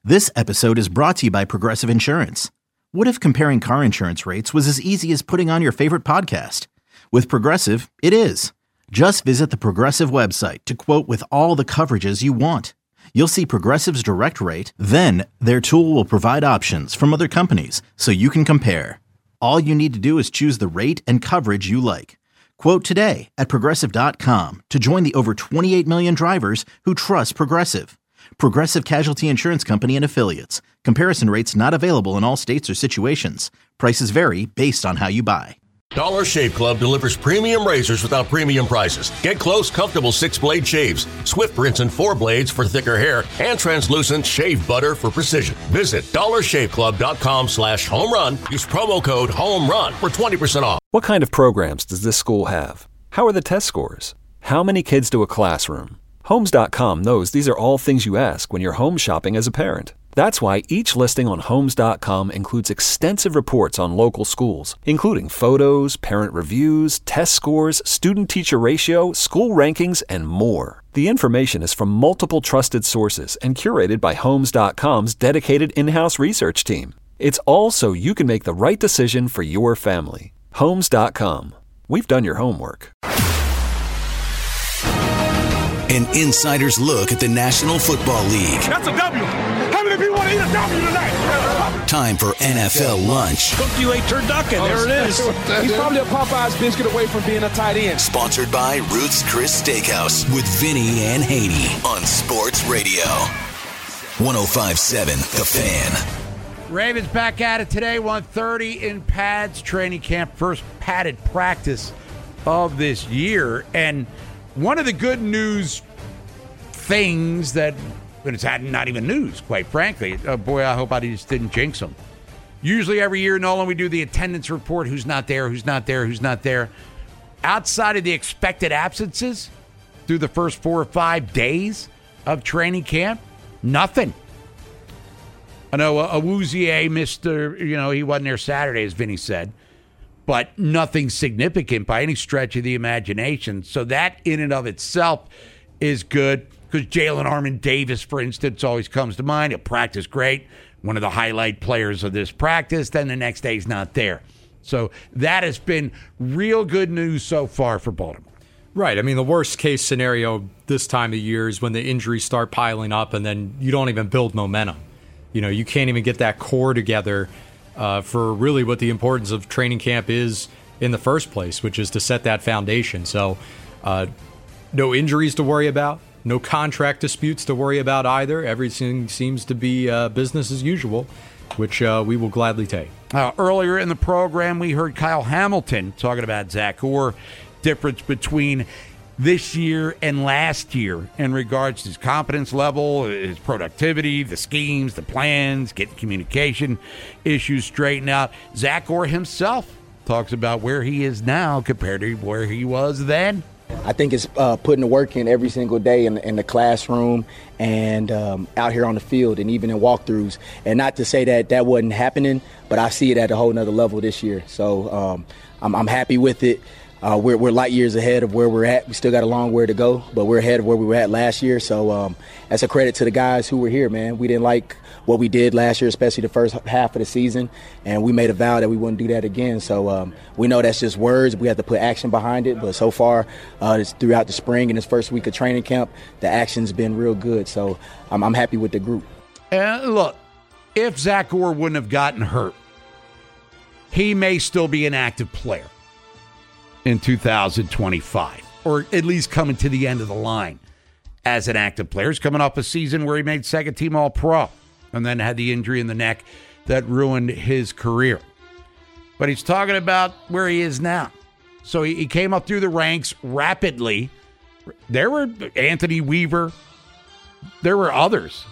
This episode is brought to you by Progressive Insurance. What if comparing car insurance rates was as easy as putting on your favorite podcast? With Progressive, it is. Just visit the Progressive website to quote with all the coverages you want. You'll see Progressive's direct rate, then their tool will provide options from other companies so you can compare. All you need to do is choose the rate and coverage you like. Quote today at Progressive.com to join the over 28 million drivers who trust Progressive. Progressive Casualty Insurance Company and Affiliates. Comparison rates not available in all states or situations. Prices vary based on how you buy. Dollar Shave Club delivers premium razors without premium prices. Get close, comfortable 6-blade shaves, swift rinse and 4 blades for thicker hair, and translucent shave butter for precision. Visit dollarshaveclub.com/home-run. Use promo code HOME-RUN for 20% off. What kind of programs does this school have? How are the test scores? How many kids do a classroom? Homes.com knows these are all things you ask when you're home shopping as a parent. That's why each listing on Homes.com includes extensive reports on local schools, including photos, parent reviews, test scores, student-teacher ratio, school rankings, and more. The information is from multiple trusted sources and curated by Homes.com's dedicated in-house research team. It's all so you can make the right decision for your family. Homes.com. We've done your homework. An insider's look at the National Football League. That's a W. How many people want to eat a W tonight? Time for NFL lunch. Cooked you a turducken. There it is. He's probably a Popeye's biscuit away from being a tight end. Sponsored by Ruth's Chris Steakhouse with Vinny and Haney on Sports Radio. 105.7 The Fan. Ravens back at it today, 1:30 in pads. Training camp, first padded practice of this year. And one of the good news things that, but it's not even news, quite frankly. Boy, I hope I just didn't jinx them. Usually every year, Nolan, we do the attendance report. Who's not there, who's not there, who's not there. Outside of the expected absences through the first 4 or 5 days of training camp, nothing. I know Awuzie missed, he wasn't there Saturday, as Vinny said. But nothing significant by any stretch of the imagination. So that in and of itself is good because Jalen Armour-Davis, for instance, always comes to mind. He'll practice great. One of the highlight players of this practice. Then the next day he's not there. So that has been real good news so far for Baltimore. Right. I mean, the worst case scenario this time of year is when the injuries start piling up and then you don't even build momentum. You can't even get that core together for really what the importance of training camp is in the first place, which is to set that foundation. So no injuries to worry about, no contract disputes to worry about either. Everything seems to be business as usual, which we will gladly take. Earlier in the program, we heard Kyle Hamilton talking about Zach Orr, difference between this year and last year in regards to his competence level, his productivity, the schemes, the plans, getting communication issues straightened out. Zach Orr himself talks about where he is now compared to where he was then. I think it's putting the work in every single day in the classroom and out here on the field and even in walkthroughs. And not to say that wasn't happening, but I see it at a whole nother level this year. So I'm happy with it. We're light years ahead of where we're at. We still got a long way to go, but we're ahead of where we were at last year. So that's a credit to the guys who were here, man. We didn't like what we did last year, especially the first half of the season, and we made a vow that we wouldn't do that again. So we know that's just words. We have to put action behind it, but so far it's throughout the spring and this first week of training camp, the action's been real good. So I'm happy with the group. And look, if Zach Orr wouldn't have gotten hurt, he may still be an active player in 2025, or at least coming to the end of the line as an active player. He's coming off a season where he made second-team All-Pro and then had the injury in the neck that ruined his career. But he's talking about where he is now. So he came up through the ranks rapidly. There were Anthony Weaver. There were others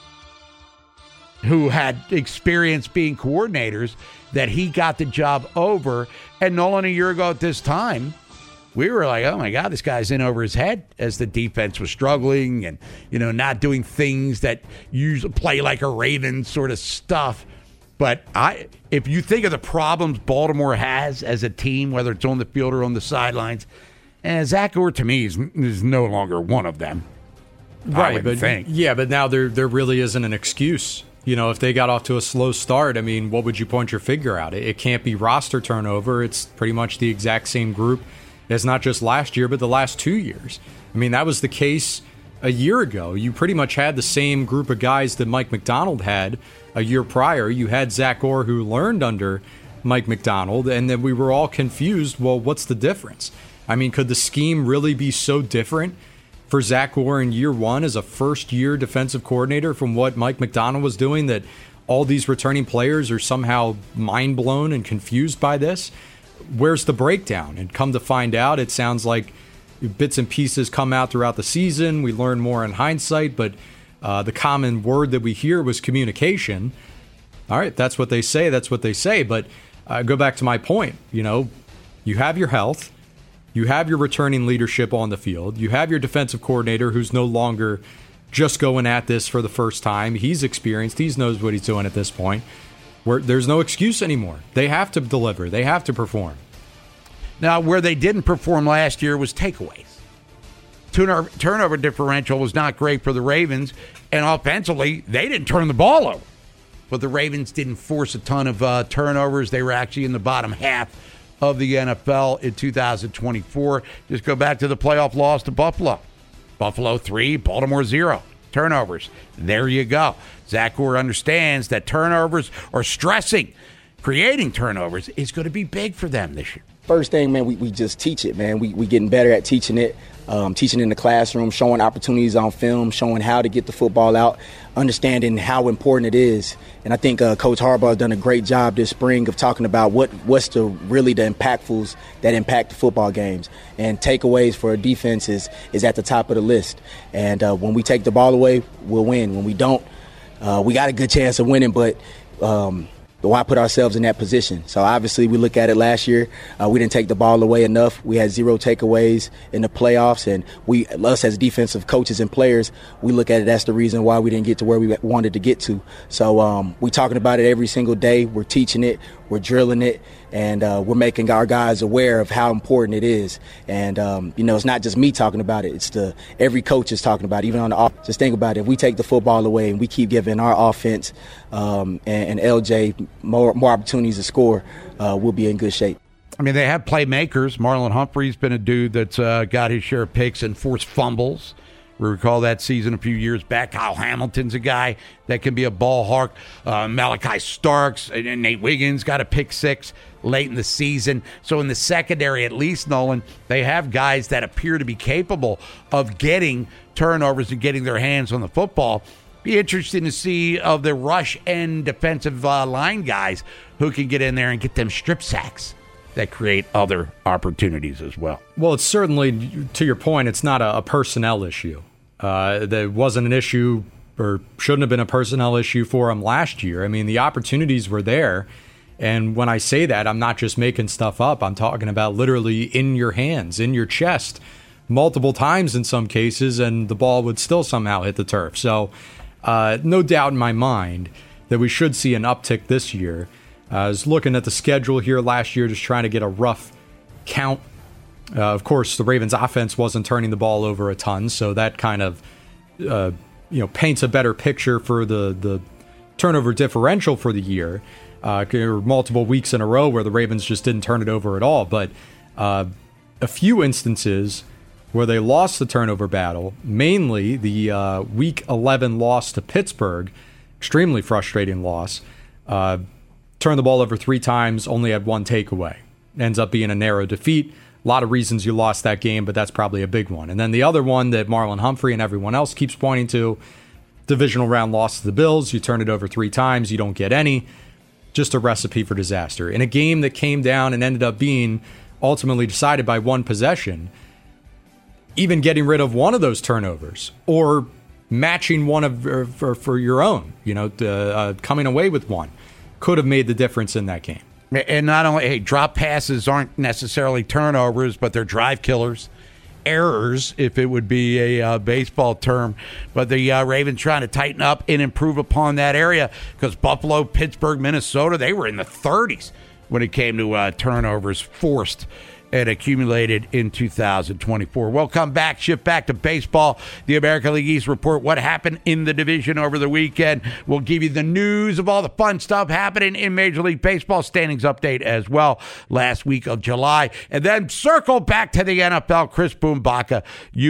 who had experience being coordinators that he got the job over. And Nolan, a year ago at this time, we were like, oh, my God, this guy's in over his head as the defense was struggling and, not doing things that usually play like a Raven sort of stuff. But if you think of the problems Baltimore has as a team, whether it's on the field or on the sidelines, Zach Orr, to me, is no longer one of them. Right, but think. Yeah, but now there really isn't an excuse if they got off to a slow start, I mean, what would you point your finger at? It can't be roster turnover. It's pretty much the exact same group as not just last year, but the last 2 years. I mean, that was the case a year ago. You pretty much had the same group of guys that Mike Macdonald had a year prior. You had Zach Orr, who learned under Mike Macdonald, and then we were all confused. Well, what's the difference? I mean, could the scheme really be so different for Zach Orr in year one as a first-year defensive coordinator from what Mike Macdonald was doing, that all these returning players are somehow mind-blown and confused by this? Where's the breakdown? And come to find out, it sounds like bits and pieces come out throughout the season. We learn more in hindsight, but the common word that we hear was communication. All right, that's what they say. That's what they say. But go back to my point. You have your health. You have your returning leadership on the field. You have your defensive coordinator who's no longer just going at this for the first time. He's experienced. He knows what he's doing at this point. There's no excuse anymore. They have to deliver. They have to perform. Now, where they didn't perform last year was takeaways. Turnover differential was not great for the Ravens, and offensively, they didn't turn the ball over. But the Ravens didn't force a ton of turnovers. They were actually in the bottom half of the NFL in 2024. Just go back to the playoff loss to Buffalo. Buffalo 3, Baltimore 0. Turnovers. There you go. Zach Orr understands that turnovers or stressing, creating turnovers is going to be big for them this year. First thing, man, we just teach it, man. We getting better at teaching it, teaching in the classroom, showing opportunities on film, showing how to get the football out, understanding how important it is. And I think Coach Harbaugh has done a great job this spring of talking about what's the impactfuls that impact the football games. And takeaways for a defense is at the top of the list. And when we take the ball away, we'll win. When we don't, we got a good chance of winning, but why put ourselves in that position? So obviously we look at it last year. We didn't take the ball away enough. We had 0 takeaways in the playoffs, and us as defensive coaches and players, we look at it. That's the reason why we didn't get to where we wanted to get to. So we're talking about it every single day. We're teaching it. We're drilling it, and we're making our guys aware of how important it is. And it's not just me talking about it. It's every coach is talking about it, even on the offense. Just think about it. If we take the football away and we keep giving our offense and LJ more opportunities to score, we'll be in good shape. I mean, they have playmakers. Marlon Humphrey's been a dude that's got his share of picks and forced fumbles. We recall that season a few years back. Kyle Hamilton's a guy that can be a ball hawk. Malachi Starks and Nate Wiggins got a pick 6 late in the season. So in the secondary, at least, Nolan, they have guys that appear to be capable of getting turnovers and getting their hands on the football. Be interesting to see of the rush and defensive line guys who can get in there and get them strip sacks that create other opportunities as well. Well, it's certainly, to your point, it's not a personnel issue. There wasn't an issue, or shouldn't have been a personnel issue for them last year. I mean, the opportunities were there. And when I say that, I'm not just making stuff up. I'm talking about literally in your hands, in your chest, multiple times in some cases, and the ball would still somehow hit the turf. So no doubt in my mind that we should see an uptick this year. I was looking at the schedule here last year, just trying to get a rough count. Of course, the Ravens' offense wasn't turning the ball over a ton, so that kind of paints a better picture for the turnover differential for the year. There were multiple weeks in a row where the Ravens just didn't turn it over at all, but a few instances where they lost the turnover battle, mainly the Week 11 loss to Pittsburgh, extremely frustrating loss. Turned the ball over 3 times, only had 1 takeaway. Ends up being a narrow defeat. A lot of reasons you lost that game, but that's probably a big one. And then the other one that Marlon Humphrey and everyone else keeps pointing to, divisional round loss to the Bills. You turn it over 3 times, you don't get any. Just a recipe for disaster. In a game that came down and ended up being ultimately decided by 1 possession, even getting rid of one of those turnovers or matching one of for your own, coming away with one, could have made the difference in that game. And not only, drop passes aren't necessarily turnovers, but they're drive killers. Errors, if it would be a baseball term. But the Ravens trying to tighten up and improve upon that area, because Buffalo, Pittsburgh, Minnesota, they were in the 30s when it came to turnovers forced and accumulated in 2024. Welcome back. Shift back to baseball. The American League East report what happened in the division over the weekend. We'll give you the news of all the fun stuff happening in Major League Baseball. Standings update as well last week of July. And then circle back to the NFL. Chris Boombaka,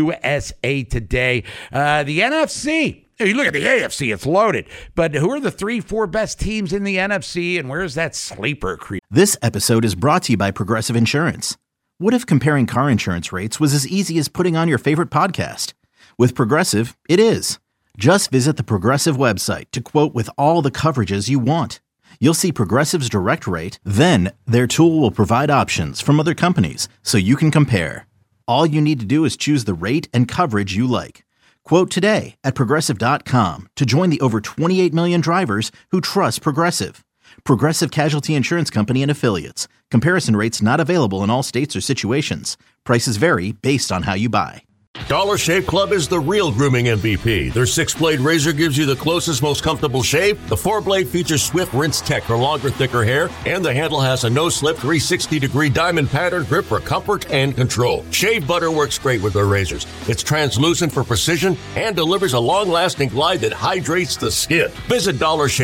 USA Today. The NFC. You look at the AFC, it's loaded. But who are the 3-4 best teams in the NFC, and where's that sleeper creep? This episode is brought to you by Progressive Insurance. What if comparing car insurance rates was as easy as putting on your favorite podcast? With Progressive, it is. Just visit the Progressive website to quote with all the coverages you want. You'll see Progressive's direct rate, then their tool will provide options from other companies so you can compare. All you need to do is choose the rate and coverage you like. Quote today at Progressive.com to join the over 28 million drivers who trust Progressive. Progressive Casualty Insurance Company and Affiliates. Comparison rates not available in all states or situations. Prices vary based on how you buy. Dollar Shave Club is the real grooming MVP. Their 6-blade razor gives you the closest, most comfortable shave. The 4-blade features Swift Rinse Tech for longer, thicker hair. And the handle has a no-slip 360-degree diamond pattern grip for comfort and control. Shave butter works great with their razors. It's translucent for precision and delivers a long-lasting glide that hydrates the skin. Visit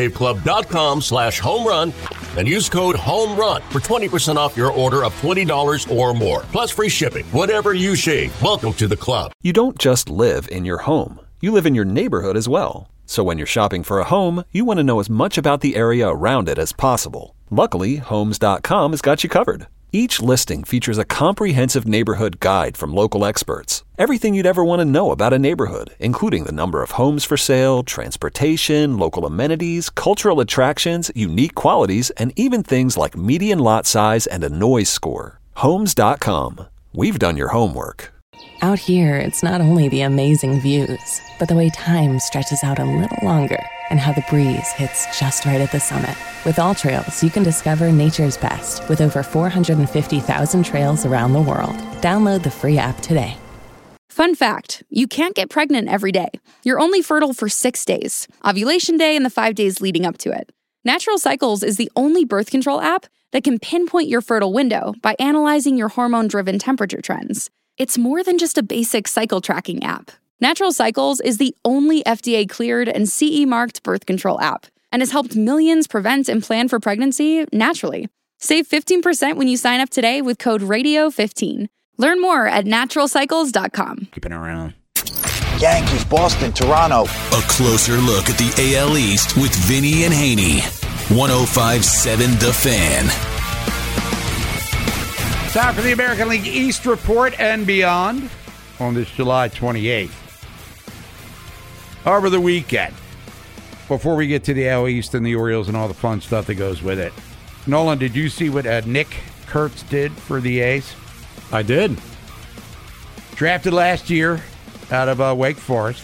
DollarShaveClub.com/homerun and use code HOMERUN for 20% off your order of $20 or more. Plus free shipping. Whatever you shave, welcome to the club. You don't just live in your home. You live in your neighborhood as well. So when you're shopping for a home, you want to know as much about the area around it as possible. Luckily, Homes.com has got you covered. Each listing features a comprehensive neighborhood guide from local experts. Everything you'd ever want to know about a neighborhood, including the number of homes for sale, transportation, local amenities, cultural attractions, unique qualities, and even things like median lot size and a noise score. Homes.com. We've done your homework. Out here, it's not only the amazing views, but the way time stretches out a little longer and how the breeze hits just right at the summit. With All Trails, you can discover nature's best with over 450,000 trails around the world. Download the free app today. Fun fact, you can't get pregnant every day. You're only fertile for 6 days, ovulation day and the 5 days leading up to it. Natural Cycles is the only birth control app that can pinpoint your fertile window by analyzing your hormone-driven temperature trends. It's more than just a basic cycle tracking app. Natural Cycles is the only FDA-cleared and CE-marked birth control app and has helped millions prevent and plan for pregnancy naturally. Save 15% when you sign up today with code RADIO15. Learn more at naturalcycles.com. Keeping around. Yankees, Boston, Toronto. A closer look at the AL East with Vinny and Haney. 105.7 The Fan. Time for the American League East report and beyond on this July 28th. Over the weekend, before we get to the AL East and the Orioles and all the fun stuff that goes with it, Nolan, did you see what Nick Kurtz did for the A's? I did. Drafted last year out of Wake Forest.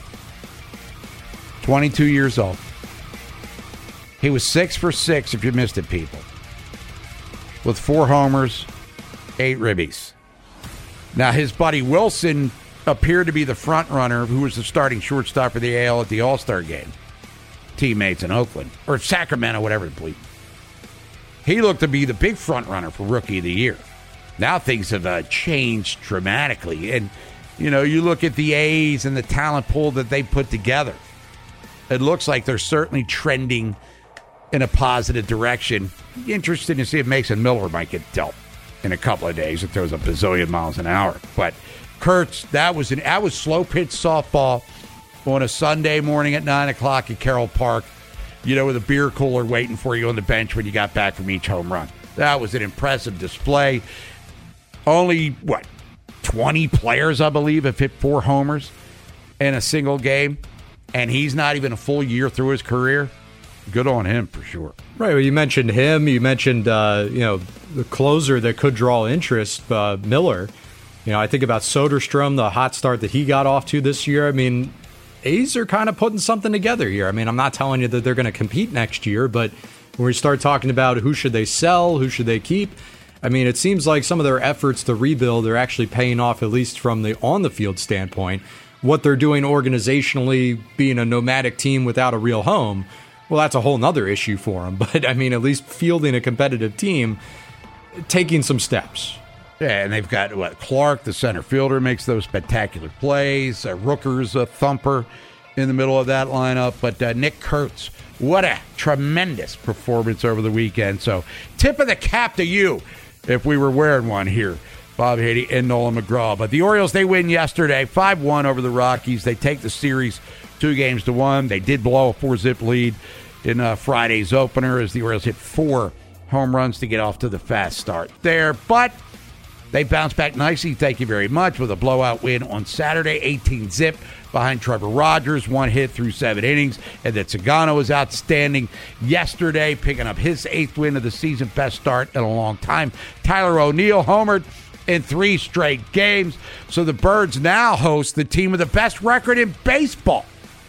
22 years old. He was 6 for 6, if you missed it, people, with 4 homers, 8 ribbies. Now, his buddy Wilson appeared to be the front runner, who was the starting shortstop for the AL at the All-Star game. Teammates in Oakland, or Sacramento, whatever the bleep. He looked to be the big front runner for Rookie of the Year. Now things have changed dramatically. And, you know, you look at the A's and the talent pool that they put together. It looks like they're certainly trending in a positive direction. Interesting to see if Mason Miller might get dealt in a couple of days. It throws a bazillion miles an hour. But Kurtz, that was slow pitch softball on a Sunday morning at 9 o'clock at Carroll Park, you know, with a beer cooler waiting for you on the bench when you got back from each home run. That was an impressive display. Only, 20 players, I believe, have hit 4 homers in a single game, and he's not even a full year through his career. Good on him, for sure. Right, well, you mentioned him. You mentioned, the closer that could draw interest, Miller. You know, I think about Soderstrom, the hot start that he got off to this year. I mean, A's are kind of putting something together here. I mean, I'm not telling you that they're going to compete next year, but when we start talking about who should they sell, who should they keep, I mean, it seems like some of their efforts to rebuild are actually paying off, at least from the on-the-field standpoint. What they're doing organizationally, being a nomadic team without a real home, well, that's a whole nother issue for them. But, I mean, at least fielding a competitive team, taking some steps. Yeah, and they've got, Clark, the center fielder, makes those spectacular plays. Rooker's a thumper in the middle of that lineup. But Nick Kurtz, what a tremendous performance over the weekend. So tip of the cap to you if we were wearing one here, Bob Haiti and Nolan McGraw. But the Orioles, they win yesterday, 5-1 over the Rockies. They take the series 2-1. They did blow a 4-zip lead in Friday's opener as the Orioles hit 4 home runs to get off to the fast start there. But they bounced back nicely, thank you very much, with a blowout win on Saturday, 18-zip behind Trevor Rogers, 1 hit through 7 innings. And then Sagano was outstanding yesterday, picking up his 8th win of the season, best start in a long time. Tyler O'Neill homered in 3 straight games. So the Birds now host the team with the best record in baseball,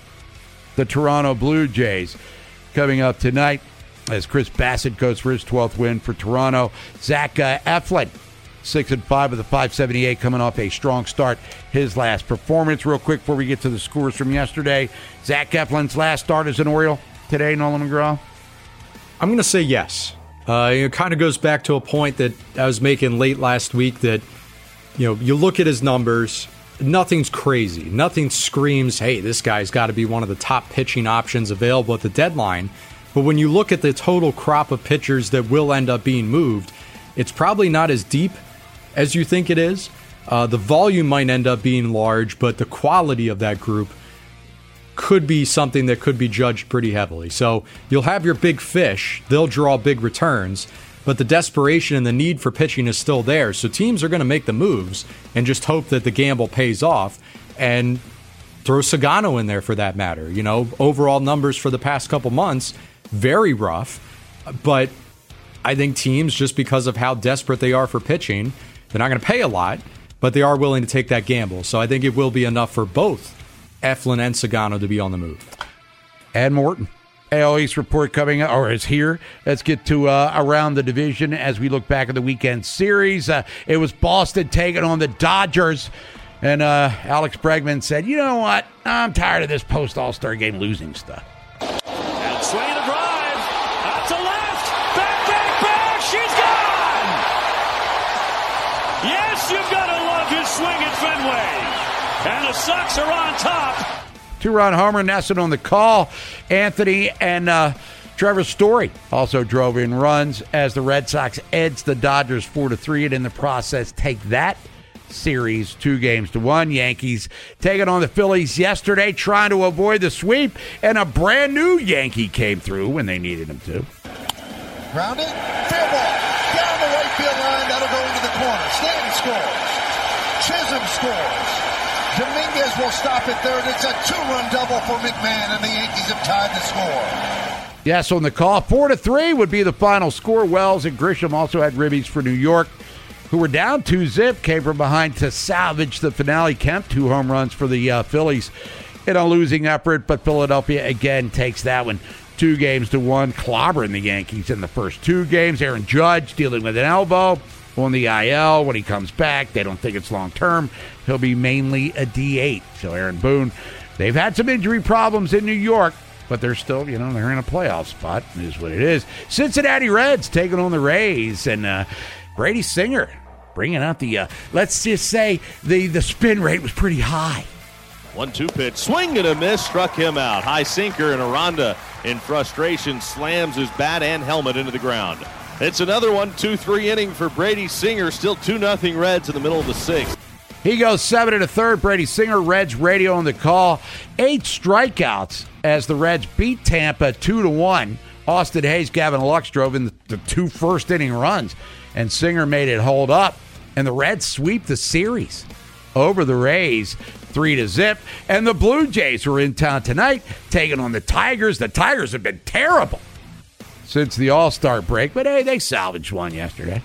the Toronto Blue Jays, coming up tonight as Chris Bassett goes for his 12th win for Toronto. Zach Eflin, 6-5 with a 578, coming off a strong start, his last performance. Real quick before we get to the scores from yesterday, Zach Eflin's last start as an Oriole today, Nolan McGraw? I'm going to say yes. It kind of goes back to a point that I was making late last week that, you look at his numbers, nothing's crazy. Nothing screams, hey, this guy's got to be one of the top pitching options available at the deadline. But when you look at the total crop of pitchers that will end up being moved, it's probably not as deep as you think it is. The volume might end up being large, but the quality of that group could be something that could be judged pretty heavily. So you'll have your big fish. They'll draw big returns, but the desperation and the need for pitching is still there. So teams are going to make the moves and just hope that the gamble pays off, and throw Sagano in there for that matter. Overall numbers for the past couple months, very rough, but I think teams, just because of how desperate they are for pitching, they're not going to pay a lot, but they are willing to take that gamble. So I think it will be enough for both Eflin and Sagano to be on the move. And Morton, AL East report coming up, or is here. Let's get to around the division as we look back at the weekend series. It was Boston taking on the Dodgers, and Alex Bregman said, you know what, I'm tired of this post-All-Star game losing stuff. And swing and a drive, out to left, back, she's gone! Yes, you've got to love his swing at Fenway, and the Sox are on top. 2-run homer, nested on the call. Anthony and Trevor Story also drove in runs as the Red Sox edged the Dodgers 4-3, and in the process take that series 2-1. Yankees taking on the Phillies yesterday, trying to avoid the sweep, and a brand new Yankee came through when they needed him to. Grounded, fair ball, down the right field line, that'll go into the corner. Stanton scores. Chisholm scores. Dominguez will stop at third. It's a 2-run double for McMahon, and the Yankees have tied the score. Yes, on the call, 4-3 would be the final score. Wells and Grisham also had ribbies for New York, who were down 2-zip, came from behind to salvage the finale. Kemp, 2 home runs for the Phillies in a losing effort, but Philadelphia again takes that one 2-1, clobbering the Yankees in the first 2 games. Aaron Judge dealing with an elbow on the IL. When he comes back, they don't think it's long-term. He'll be mainly a DH. So Aaron Boone, they've had some injury problems in New York, but they're still, they're in a playoff spot. It is what it is. Cincinnati Reds taking on the Rays, and Brady Singer bringing out the, let's just say, the spin rate was pretty high. 1-2 pitch, swing and a miss, struck him out. High sinker, and Aranda in frustration slams his bat and helmet into the ground. It's another 1-2-3 inning for Brady Singer. Still 2-0 Reds in the middle of the 6th. He goes 7 1/3. Brady Singer, Reds radio on the call. 8 strikeouts as the Reds beat Tampa 2-1. Austin Hayes, Gavin Lux drove in the 2 first-inning runs, and Singer made it hold up. And the Reds sweep the series over the Rays 3-0. And the Blue Jays were in town tonight taking on the Tigers. The Tigers have been terrible since the All-Star break, but hey, they salvaged one yesterday.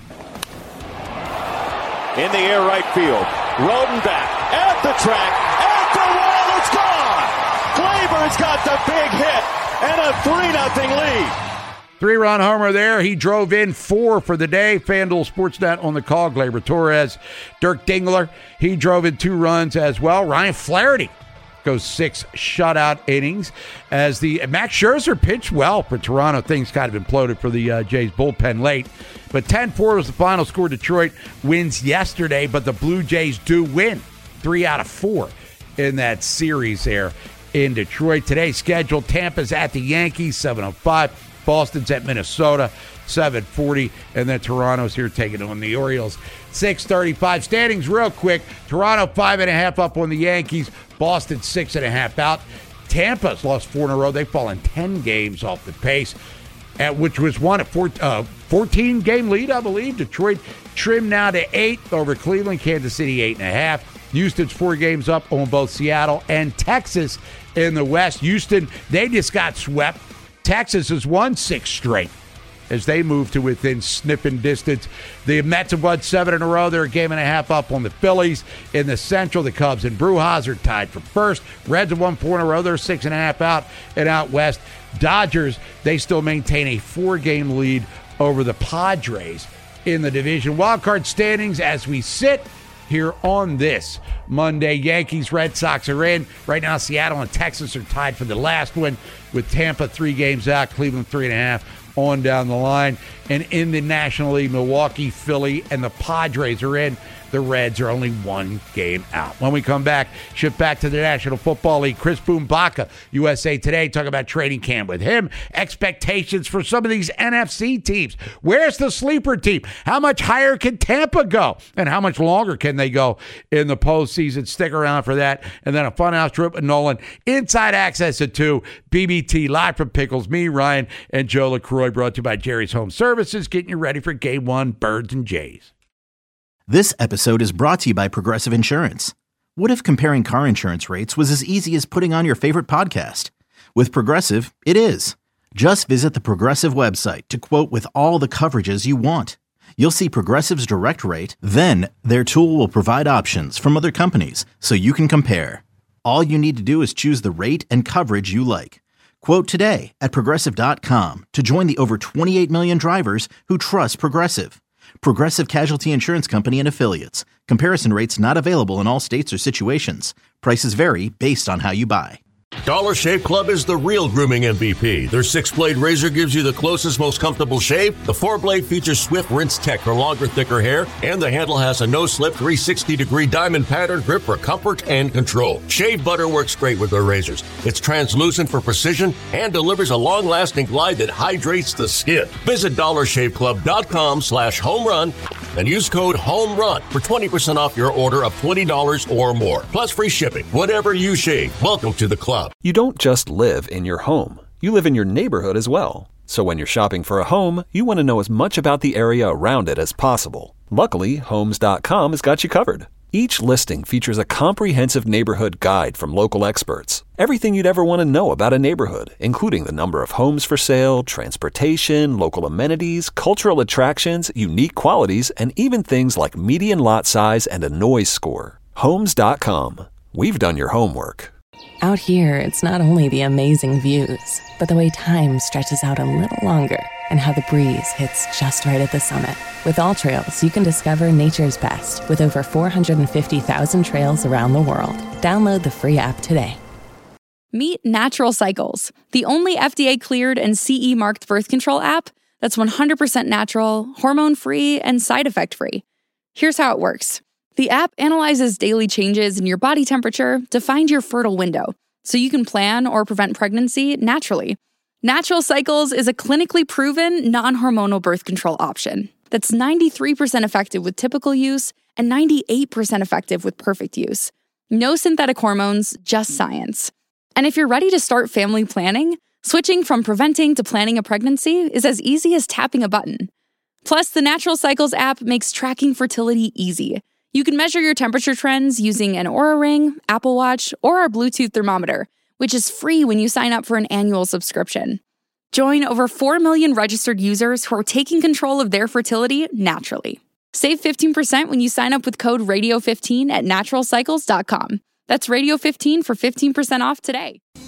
In the air, right field. Roden back at the track, at the wall, it's gone! Gleyber's got the big hit and a 3-0 lead. 3-run homer there. He drove in 4 for the day. FanDuel Sportsnet on the call. Gleyber Torres, Dirk Dingler, he drove in 2 runs as well. Ryan Flaherty goes 6 shutout innings as the Max Scherzer pitched well for Toronto. Things kind of imploded for the Jays bullpen late. But 10-4 was the final score. Detroit wins yesterday, but the Blue Jays do win 3 out of 4 in that series there in Detroit. Today's schedule, Tampa's at the Yankees, 7:05. Boston's at Minnesota, 7:40. And then Toronto's here taking on the Orioles, 6:35. Standings real quick. Toronto 5.5 up on the Yankees. Boston 6.5 out. Tampa's lost 4 in a row. They've fallen 10 games off the pace, which was won at 14-game lead, I believe. Detroit trimmed now to 8 over Cleveland. Kansas City 8.5. Houston's 4 games up on both Seattle and Texas in the West. Houston, they just got swept. Texas has won 6 straight as they move to within sniffing distance. The Mets have won 7 in a row. They're a game and a half up on the Phillies. In the Central, the Cubs and Brewers are tied for first. Reds have won 4 in a row. They're 6.5 out. And out west, Dodgers, they still maintain a 4-game lead over the Padres in the division. Wildcard standings as we sit here on this Monday. Yankees, Red Sox are in. Right now, Seattle and Texas are tied for the last one, with Tampa 3 games out, Cleveland 3.5 on down the line. And in the National League, Milwaukee, Philly, and the Padres are in. The Reds are only 1 game out. When we come back, shift back to the National Football League. Chris Boombaka, USA Today, talk about training camp with him. Expectations for some of these NFC teams. Where's the sleeper team? How much higher can Tampa go? And how much longer can they go in the postseason? Stick around for that. And then a funhouse trip with Nolan. Inside access at 2. BBT live from Pickles. Me, Ryan, and Joe LaCroix, brought to you by Jerry's Home Services, getting you ready for Game 1, Birds and Jays. This episode is brought to you by Progressive Insurance. What if comparing car insurance rates was as easy as putting on your favorite podcast? With Progressive, it is. Just visit the Progressive website to quote with all the coverages you want. You'll see Progressive's direct rate, then their tool will provide options from other companies so you can compare. All you need to do is choose the rate and coverage you like. Quote today at Progressive.com to join the over 28 million drivers who trust Progressive. Progressive Casualty Insurance Company and Affiliates. Comparison rates not available in all states or situations. Prices vary based on how you buy. Dollar Shave Club is the real grooming MVP. Their 6-blade razor gives you the closest, most comfortable shave. The 4-blade features Swift Rinse Tech for longer, thicker hair, and the handle has a no-slip 360-degree diamond pattern grip for comfort and control. Shave butter works great with their razors. It's translucent for precision and delivers a long-lasting glide that hydrates the skin. Visit DollarShaveClub.com/homerun and use code HOMERUN for 20% off your order of $20 or more. Plus free shipping. Whatever you shave, welcome to the club. You don't just live in your home. You live in your neighborhood as well. So when you're shopping for a home, you want to know as much about the area around it as possible. Luckily, Homes.com has got you covered. Each listing features a comprehensive neighborhood guide from local experts. Everything you'd ever want to know about a neighborhood, including the number of homes for sale, transportation, local amenities, cultural attractions, unique qualities, and even things like median lot size and a noise score. Homes.com. We've done your homework. Out here, it's not only the amazing views, but the way time stretches out a little longer and how the breeze hits just right at the summit. With All Trails, you can discover nature's best with over 450,000 trails around the world. Download the free app today. Meet Natural Cycles, the only FDA-cleared and CE-marked birth control app that's 100% natural, hormone-free, and side effect-free. Here's how it works. The app analyzes daily changes in your body temperature to find your fertile window, so you can plan or prevent pregnancy naturally. Natural Cycles is a clinically proven, non-hormonal birth control option that's 93% effective with typical use and 98% effective with perfect use. No synthetic hormones, just science. And if you're ready to start family planning, switching from preventing to planning a pregnancy is as easy as tapping a button. Plus, the Natural Cycles app makes tracking fertility easy. You can measure your temperature trends using an Oura Ring, Apple Watch, or our Bluetooth thermometer, which is free when you sign up for an annual subscription. Join over 4 million registered users who are taking control of their fertility naturally. Save 15% when you sign up with code Radio15 at naturalcycles.com. That's Radio15 for 15% off today.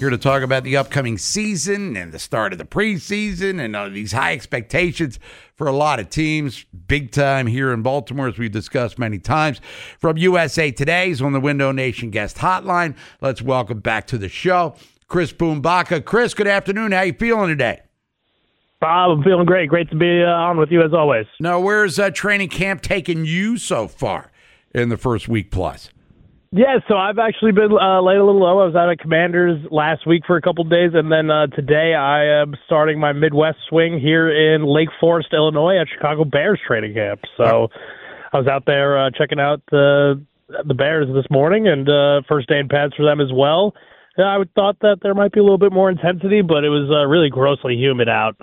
Here to talk about the upcoming season and the start of the preseason and these high expectations for a lot of teams. Big time here in Baltimore, as we've discussed many times. From USA Today, he's on the Window Nation guest hotline. Let's welcome back to the show, Chris Bumbaca. Chris, good afternoon. How you feeling today? Bob, I'm feeling great. Great to be on with you as always. Now, where's training camp taking you so far in the first week plus? Yeah, so I've actually been laid a little low. I was out at Commanders last week for a couple of days, and then today I am starting my Midwest swing here in Lake Forest, Illinois at Chicago Bears training camp. So I was out there checking out the Bears this morning, and first day in pads for them as well. I would thought that there might be a little bit more intensity, but it was really grossly humid out,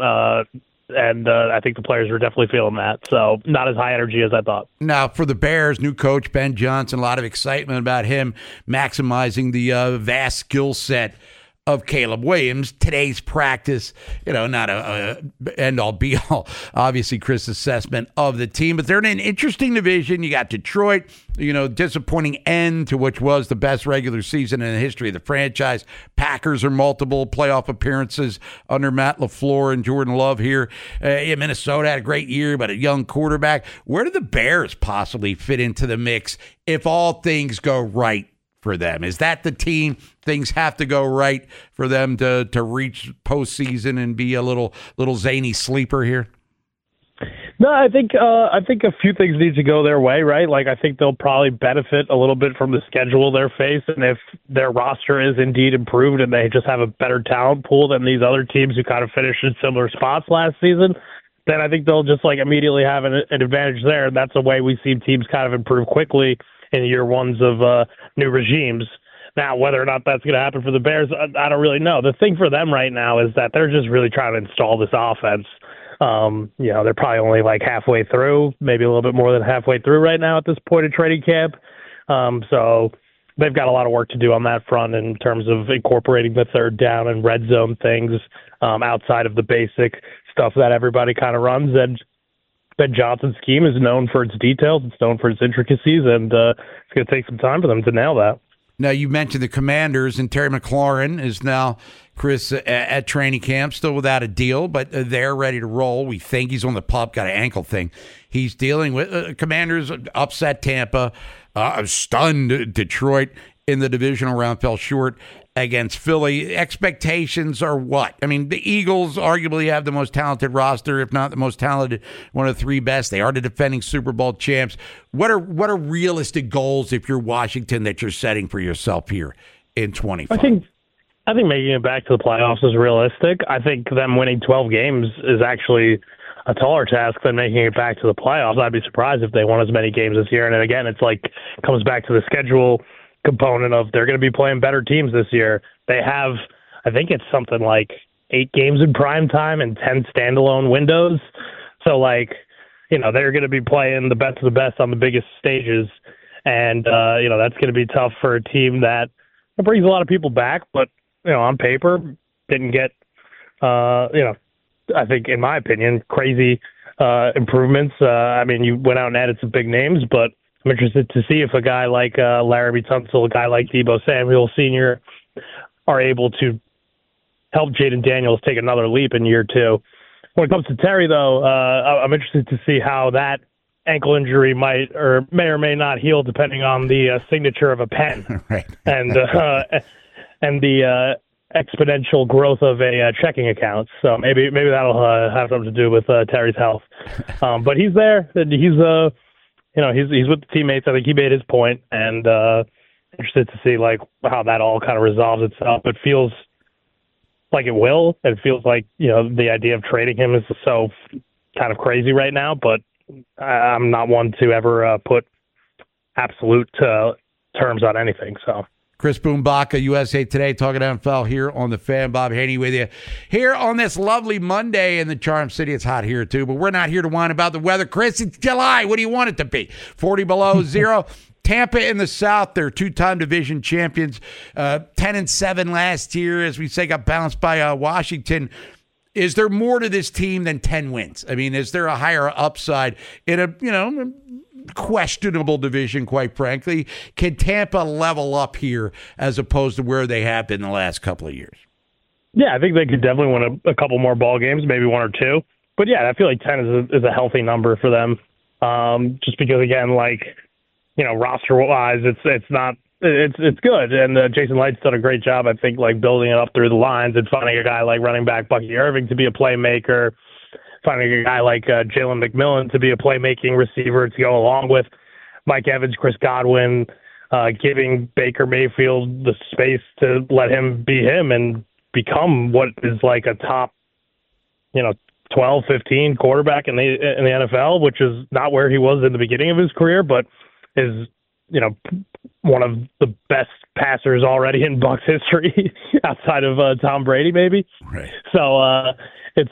and I think the players were definitely feeling that. So not as high energy as I thought. Now, for the Bears, new coach Ben Johnson, a lot of excitement about him maximizing the vast skill set of Caleb Williams. Today's practice, not a end-all, be-all, obviously, Chris' assessment of the team. But they're in an interesting division. You got Detroit, disappointing end to which was the best regular season in the history of the franchise. Packers are multiple playoff appearances under Matt LaFleur and Jordan Love here. Minnesota had a great year, but a young quarterback. Where do the Bears possibly fit into the mix if all things go right for them? Is that the team? Things have to go right for them to reach postseason and be a little zany sleeper here? No, I think a few things need to go their way, right? Like, I think they'll probably benefit a little bit from the schedule they're facing, and if their roster is indeed improved and they just have a better talent pool than these other teams who kind of finished in similar spots last season, then I think they'll just immediately have an advantage there. And that's a way we see teams kind of improve quickly in year ones of new regimes. Now, whether or not that's going to happen for the Bears, I don't really know. The thing for them right now is that they're just really trying to install this offense. They're probably only halfway through, maybe a little bit more than halfway through right now at this point in training camp. So they've got a lot of work to do on that front in terms of incorporating the third down and red zone things outside of the basic stuff that everybody kind of runs. And Ben Johnson's scheme is known for its details. It's known for its intricacies, and it's going to take some time for them to nail that. Now, you mentioned the Commanders, and Terry McLaurin is now, Chris, at training camp, still without a deal, but they're ready to roll. We think he's on the pup, got an ankle thing. He's dealing with Commanders upset Tampa, stunned Detroit in the divisional round, fell short against Philly. Expectations are what? I mean, the Eagles arguably have the most talented roster, if not the most talented, one of the three best. They are the defending Super Bowl champs. What are realistic goals if you're Washington that you're setting for yourself here in 25? I think making it back to the playoffs is realistic. I think them winning 12 games is actually a taller task than making it back to the playoffs. I'd be surprised if they won as many games this year. And again, it's comes back to the schedule component of they're going to be playing better teams this year. They have, I think it's something like 8 games in prime time and 10 standalone windows. So they're going to be playing the best of the best on the biggest stages. And, that's going to be tough for a team that brings a lot of people back, but, on paper didn't get, I think, in my opinion, crazy improvements. You went out and added some big names, but I'm interested to see if a guy like Laremy Tunsil, a guy like Deebo Samuel Sr. are able to help Jaden Daniels take another leap in year 2. When it comes to Terry, though, I'm interested to see how that ankle injury may or may not heal depending on the signature of a pen. Right. And the exponential growth of a checking account. So maybe that'll have something to do with Terry's health. But he's there. He's with the teammates. I think he made his point, and interested to see how that all kind of resolves itself. It feels like it will. It feels like the idea of trading him is so kind of crazy right now. But I'm not one to ever put absolute terms on anything. So. Chris Bumbaca, USA Today, talking NFL here on the Fan. Bob Haney with you here on this lovely Monday in the Charm City. It's hot here, too, but we're not here to whine about the weather. Chris, it's July. What do you want it to be? 40 below zero. Tampa in the South, they're 2-time division champions, 10-7 last year. As we say, got bounced by Washington. Is there more to this team than 10 wins? I mean, is there a higher upside in a, questionable division, quite frankly. Can Tampa level up here as opposed to where they have been the last couple of years? Yeah, I think they could definitely win a couple more ball games, maybe one or two. But yeah, I feel like 10 is a healthy number for them. Just because, again, roster-wise, it's good. And Jason Light's done a great job, I think, building it up through the lines and finding a guy like running back Bucky Irving to be a playmaker, finding a guy like Jalen McMillan to be a playmaking receiver to go along with Mike Evans, Chris Godwin, giving Baker Mayfield the space to let him be him and become what is a top, 12, 15 quarterback in the NFL, which is not where he was in the beginning of his career, but is, one of the best passers already in Bucs history outside of Tom Brady, maybe. Right. So it's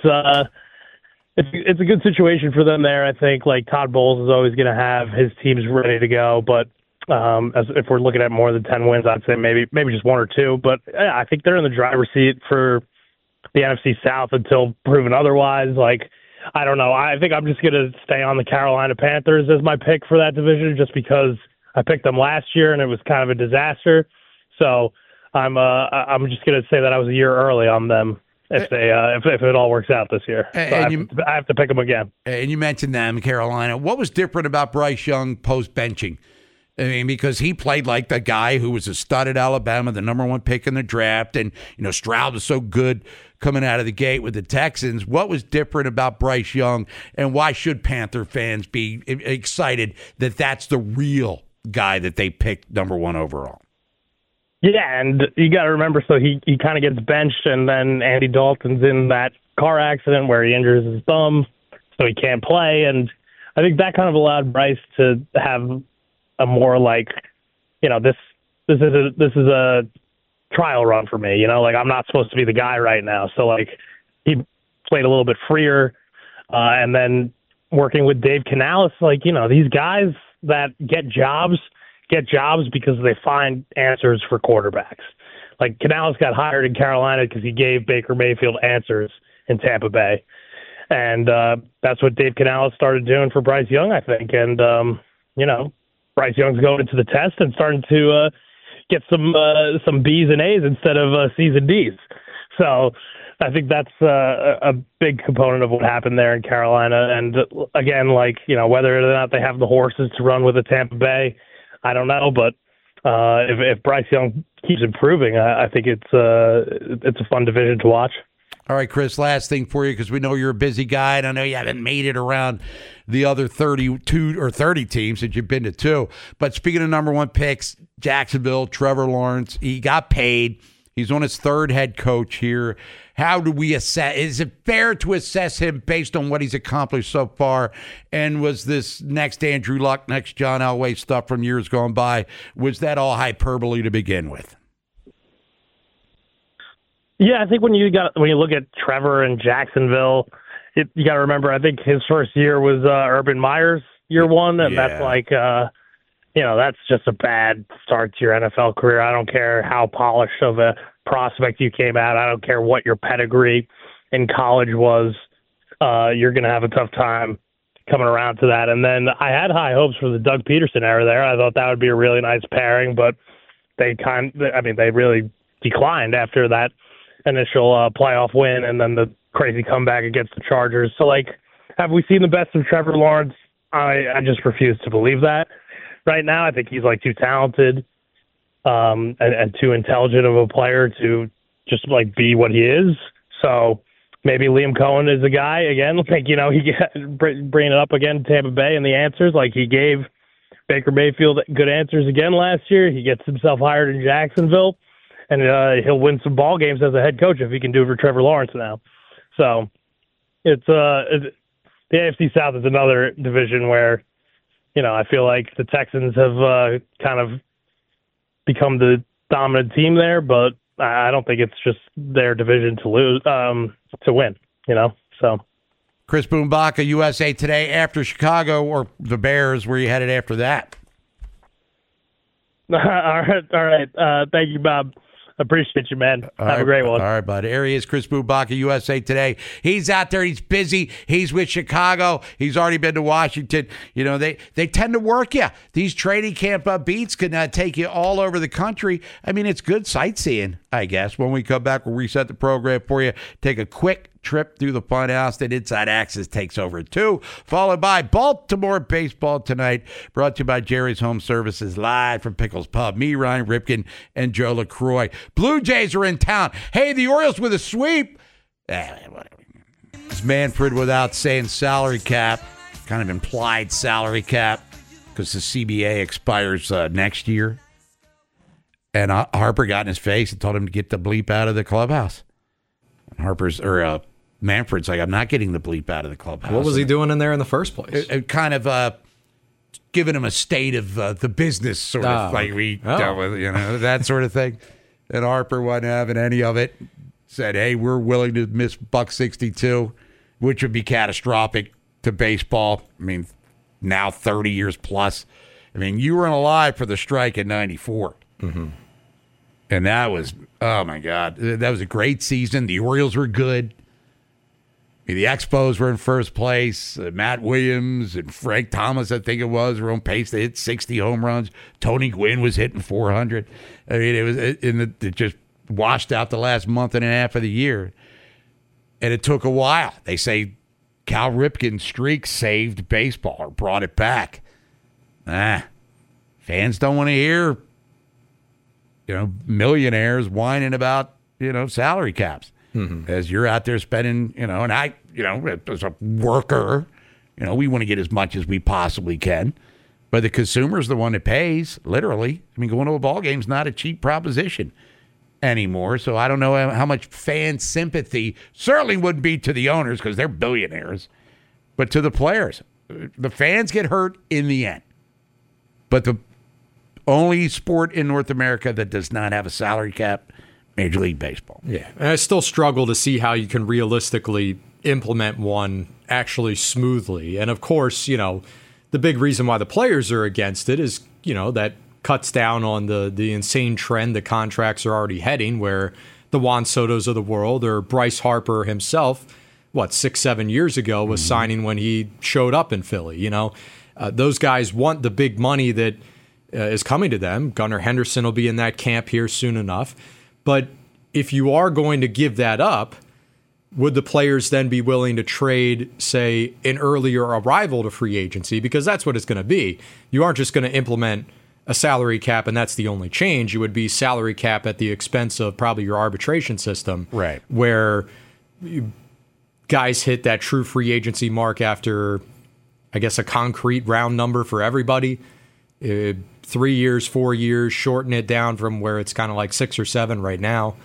a good situation for them there. I think Todd Bowles is always going to have his teams ready to go, but if we're looking at more than 10 wins, I'd say maybe just one or two. But I think they're in the driver's seat for the NFC South until proven otherwise. I don't know. I think I'm just going to stay on the Carolina Panthers as my pick for that division, just because I picked them last year and it was kind of a disaster. So I'm just going to say that I was a year early on them if it all works out this year. So I have to pick them again. And you mentioned them, Carolina. What was different about Bryce Young post benching? I mean, because he played like the guy who was a stud at Alabama, the number one pick in the draft, and Stroud was so good coming out of the gate with the Texans. What was different about Bryce Young, and why should Panther fans be excited that that's the real guy that they picked number one overall? Yeah, and you got to remember, so he kind of gets benched, and then Andy Dalton's in that car accident where he injures his thumb, so he can't play, and I think that kind of allowed Bryce to have a more this is a trial run for me, I'm not supposed to be the guy right now. So he played a little bit freer, and then working with Dave Canales, these guys that get jobs because they find answers for quarterbacks. Canales got hired in Carolina because he gave Baker Mayfield answers in Tampa Bay. And that's what Dave Canales started doing for Bryce Young, I think. And, Bryce Young's going into the test and starting to get some B's and A's instead of C's and D's. So I think that's a big component of what happened there in Carolina. And again, whether or not they have the horses to run with the Tampa Bay, I don't know. But if Bryce Young keeps improving, I think it's a fun division to watch. All right, Chris, last thing for you, because we know you're a busy guy, and I know you haven't made it around the other 32 or 30 teams that you've been to two. But speaking of number one picks, Jacksonville, Trevor Lawrence, he got paid. He's on his third head coach here. How do we assess? Is it fair to assess him based on what he's accomplished so far? And was this next Andrew Luck, next John Elway stuff from years gone by, was that all hyperbole to begin with? Yeah, I think when you look at Trevor and Jacksonville, you got to remember, I think his first year was Urban Meyer's year one, and that's that's just a bad start to your NFL career. I don't care how polished of a prospect you came out. I don't care what your pedigree in college was. You're going to have a tough time coming around to that. And then I had high hopes for the Doug Peterson era there. I thought that would be a really nice pairing, but they really declined after that initial playoff win and then the crazy comeback against the Chargers. So, have we seen the best of Trevor Lawrence? I just refuse to believe that. Right now, I think he's too talented and too intelligent of a player to just be what he is. So maybe Liam Cohen is a guy again. Bringing it up again, Tampa Bay and the answers. He gave Baker Mayfield good answers again last year. He gets himself hired in Jacksonville, and he'll win some ball games as a head coach if he can do it for Trevor Lawrence now. So it's the AFC South is another division where, I feel like the Texans have kind of become the dominant team there, but I don't think it's just their division to lose, to win, so. Chris Bumbaca, USA Today, after Chicago or the Bears, where you headed after that? All right. Thank you, Bob. Appreciate you, man. Have a great one. All right, bud. Here he is, Chris Bubaka, USA Today. He's out there. He's busy. He's with Chicago. He's already been to Washington. You know, they tend to work you. These training camp beats can take you all over the country. I mean, it's good sightseeing, I guess. When we come back, we'll reset the program for you. Take a quick trip through the fun house. Then Inside Access takes over at 2, followed by Baltimore baseball tonight, brought to you by Jerry's Home Services, live from Pickles Pub. Me, Ryan Ripken, and Joe LaCroix. Blue Jays are in town. Hey, the Orioles with a sweep. Whatever. It's Manfred without saying salary cap, kind of implied salary cap, because the CBA expires next year. And Harper got in his face and told him to get the bleep out of the clubhouse. And Manfred's like, I'm not getting the bleep out of the clubhouse. What was he doing in there in the first place? Kind of giving him a state of the business, sort of like we dealt with, that sort of thing. And Harper wasn't having any of it. Said, hey, we're willing to miss $1.62, which would be catastrophic to baseball. I mean, now 30 years plus. I mean, you weren't alive for the strike in 94. Mm-hmm. And that was, oh, my God. That was a great season. The Orioles were good. The Expos were in first place. Matt Williams and Frank Thomas, I think it was, were on pace to hit 60 home runs. Tony Gwynn was hitting 400. I mean, it just washed out the last month and a half of the year. And it took a while. They say Cal Ripken's streak saved baseball or brought it back. Fans don't want to hear, millionaires whining about, salary caps. Mm-hmm. As you're out there spending, and I, as a worker, we want to get as much as we possibly can. But the consumer's the one that pays, literally. I mean, going to a ball game's not a cheap proposition anymore. So I don't know how much fan sympathy certainly wouldn't be to the owners because they're billionaires, but to the players. The fans get hurt in the end. But the only sport in North America that does not have a salary cap, Major League Baseball. Yeah, and I still struggle to see how you can realistically implement one actually smoothly. And of course, the big reason why the players are against it is, that cuts down on the insane trend that contracts are already heading, where the Juan Sotos of the world or Bryce Harper himself, 6-7 years ago, was signing when he showed up in Philly. Those guys want the big money that is coming to them. Gunnar Henderson will be in that camp here soon enough. But if you are going to give that up, would the players then be willing to trade, say, an earlier arrival to free agency? Because that's what it's going to be. You aren't just going to implement a salary cap and that's the only change. You would be salary cap at the expense of probably your arbitration system. Right. Where guys hit that true free agency mark after, I guess, a concrete round number for everybody. 3 years, 4 years, shorten it down from where it's kind of like 6 or 7 right now.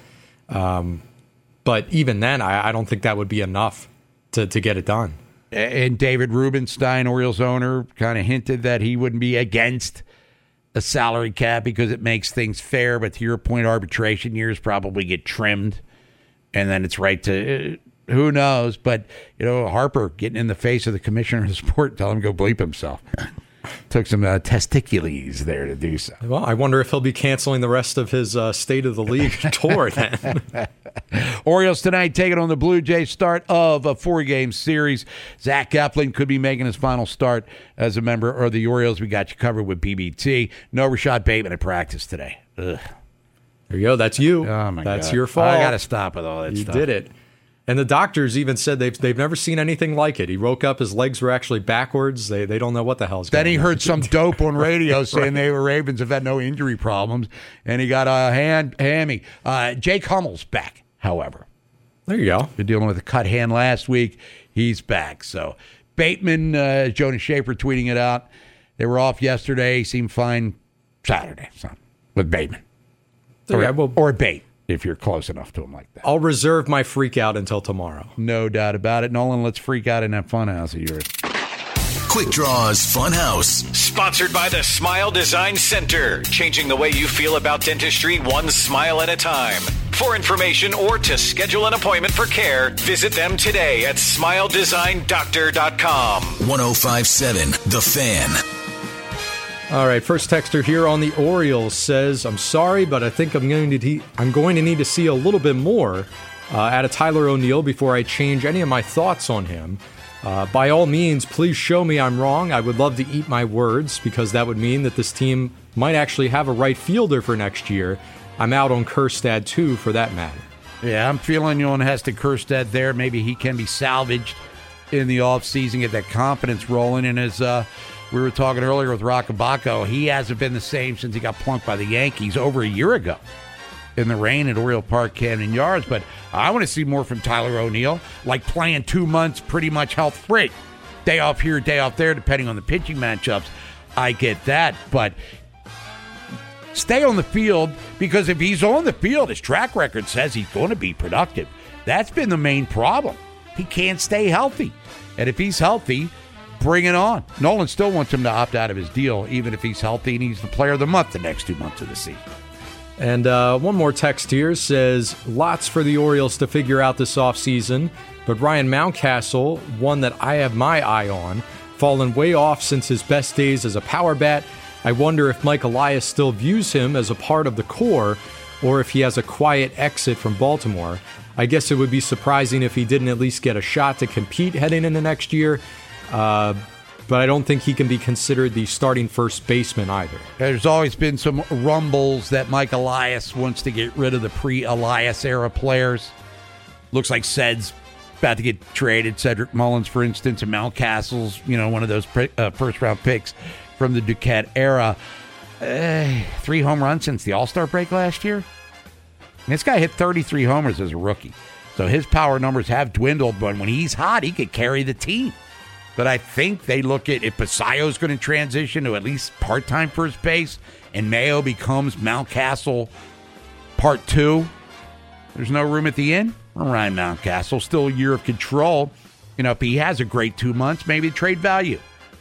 But even then, I don't think that would be enough to get it done. And David Rubenstein, Orioles owner, kind of hinted that he wouldn't be against a salary cap because it makes things fair. But to your point, arbitration years probably get trimmed. And then it's right to, who knows? But, Harper getting in the face of the commissioner of sport, tell him to go bleep himself. Took some testicules there to do so. Well, I wonder if he'll be canceling the rest of his State of the League tour then. Orioles tonight taking on the Blue Jays, start of a 4-game series. Zach Eflin could be making his final start as a member of the Orioles. We got you covered with BBT. No Rashad Bateman at practice today. Ugh. There you go. That's you. Oh, my God. That's your fault. I got to stop with all that stuff. You did it. And the doctors even said they've never seen anything like it. He woke up, his legs were actually backwards. They don't know what the hell's going on. Then he heard some dope on radio saying the Ravens have had no injury problems, and he got a hammy. Jake Hummel's back, however. There you go. Been dealing with a cut hand last week. He's back. So Bateman, Jonas Schaefer tweeting it out. They were off yesterday. Seemed fine Saturday with Bateman. Or Bate, if you're close enough to him like that. I'll reserve my freak out until tomorrow. No doubt about it. Nolan, let's freak out in that fun house of yours. Quick Draws Funhouse. Sponsored by the Smile Design Center. Changing the way you feel about dentistry one smile at a time. For information or to schedule an appointment for care, visit them today at smiledesigndoctor.com. 105.7 The Fan. All right, first texter here on the Orioles says, I'm sorry, but I think I'm going to need to see a little bit more out of Tyler O'Neill before I change any of my thoughts on him. By all means, please show me I'm wrong. I would love to eat my words because that would mean that this team might actually have a right fielder for next year. I'm out on Kjerstad, too, for that matter. Yeah, I'm feeling you on Heston Kjerstad there. Maybe he can be salvaged in the offseason, get that confidence rolling. And as we were talking earlier with Roccabaco, he hasn't been the same since he got plunked by the Yankees over a year ago in the rain at Oriole Park, Camden Yards. But I want to see more from Tyler O'Neill, like playing 2 months pretty much health-free. Day off here, day off there, depending on the pitching matchups. I get that, but stay on the field, because if he's on the field, his track record says he's going to be productive. That's been the main problem. He can't stay healthy. And if he's healthy, bring it on. Nolan still wants him to opt out of his deal, even if he's healthy and he's the player of the month the next 2 months of the season. And one more text here says, lots for the Orioles to figure out this offseason, but Ryan Mountcastle, one that I have my eye on, fallen way off since his best days as a power bat. I wonder if Mike Elias still views him as a part of the core or if he has a quiet exit from Baltimore. I guess it would be surprising if he didn't at least get a shot to compete heading into next year, but I don't think he can be considered the starting first baseman either. There's always been some rumbles that Mike Elias wants to get rid of the pre-Elias era players. Looks like Ced's about to get traded. Cedric Mullins, for instance, and Mountcastle's, one of those first-round picks from the Duquette era. 3 home runs since the All-Star break last year. And this guy hit 33 homers as a rookie. So his power numbers have dwindled, but when he's hot, he could carry the team. But I think they look at if Basayo's going to transition to at least part-time first base and Mayo becomes Mountcastle part 2, there's no room at the end for Ryan Mountcastle. Still a year of control. If he has a great 2 months, maybe trade value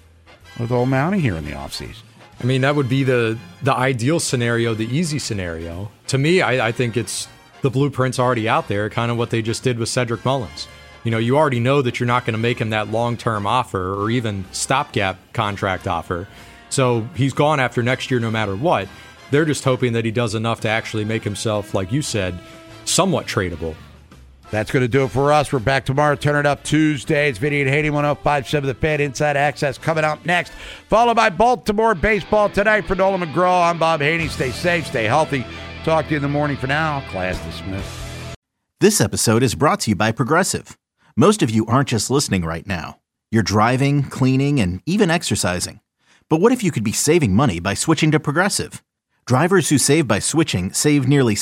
with old Mountie here in the offseason. I mean, that would be the ideal scenario, the easy scenario. To me, I think it's the blueprint's already out there, kind of what they just did with Cedric Mullins. You already know that you're not going to make him that long-term offer or even stopgap contract offer. So he's gone after next year no matter what. They're just hoping that he does enough to actually make himself, like you said, somewhat tradable. That's going to do it for us. We're back tomorrow. Turn it up Tuesday. It's Vinny and Haney, 105.7 The Fan. Inside Access coming up next, followed by Baltimore Baseball Tonight. For Nolan McGraw, I'm Bob Haney. Stay safe, stay healthy. Talk to you in the morning. For now, class dismissed. This episode is brought to you by Progressive. Most of you aren't just listening right now. You're driving, cleaning, and even exercising. But what if you could be saving money by switching to Progressive? Drivers who save by switching save nearly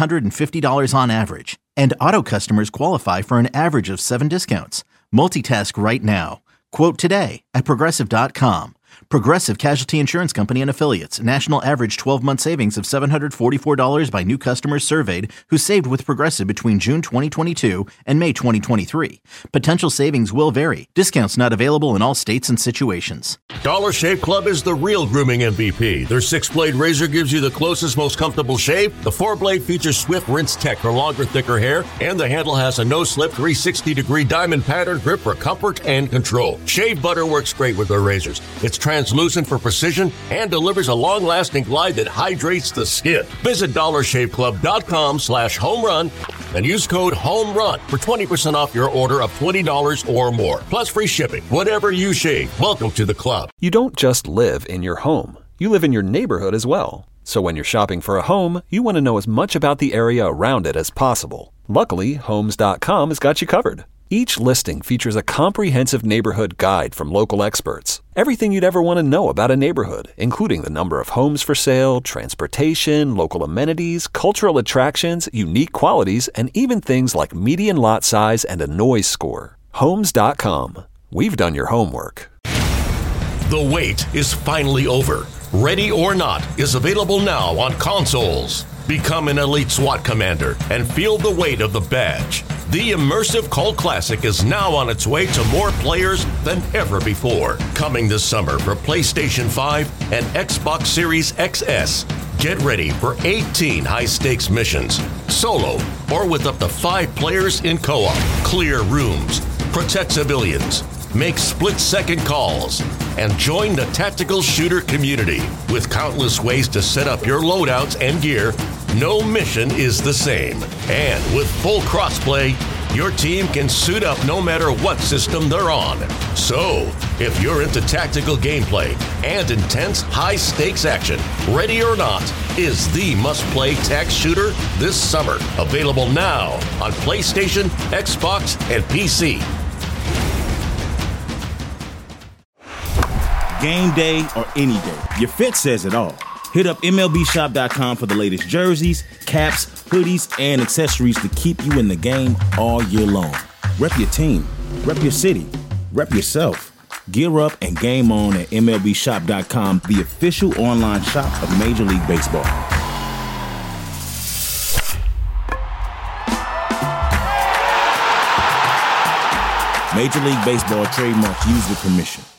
$750 on average. And auto customers qualify for an average of 7 discounts. Multitask right now. Quote today at Progressive.com. Progressive Casualty Insurance Company and Affiliates. National average 12-month savings of $744 by new customers surveyed who saved with Progressive between June 2022 and May 2023. Potential savings will vary. Discounts not available in all states and situations. Dollar Shave Club is the real grooming MVP. Their 6-blade razor gives you the closest, most comfortable shave. The 4-blade features Swift Rinse Tech for longer, thicker hair. And the handle has a no-slip 360-degree diamond pattern grip for comfort and control. Shave butter works great with their razors. It's translucent for precision and delivers a long-lasting glide that hydrates the skin. Visit DollarShaveClub.com/homerun and use code HOMERUN for 20% off your order of $20 or more. Plus free shipping. Whatever you shave, welcome to the club. You don't just live in your home. You live in your neighborhood as well. So when you're shopping for a home, you want to know as much about the area around it as possible. Luckily, Homes.com has got you covered. Each listing features a comprehensive neighborhood guide from local experts. Everything you'd ever want to know about a neighborhood, including the number of homes for sale, transportation, local amenities, cultural attractions, unique qualities, and even things like median lot size and a noise score. Homes.com. We've done your homework. The wait is finally over. Ready or Not is available now on consoles. Become an elite SWAT commander and feel the weight of the badge. The immersive cult classic is now on its way to more players than ever before. Coming this summer for PlayStation 5 and Xbox Series XS. Get ready for 18 high-stakes missions, solo or with up to 5 players in co-op. Clear rooms, protect civilians, make split-second calls, and join the tactical shooter community. With countless ways to set up your loadouts and gear, no mission is the same. And with full crossplay, your team can suit up no matter what system they're on. So, if you're into tactical gameplay and intense high-stakes action, Ready or Not is the must-play tac shooter this summer. Available now on PlayStation, Xbox, and PC. Game day or any day, your fit says it all. Hit up MLBshop.com for the latest jerseys, caps, hoodies, and accessories to keep you in the game all year long. Rep your team, rep your city, rep yourself. Gear up and game on at MLBshop.com, the official online shop of Major League Baseball. Major League Baseball trademarks used with permission.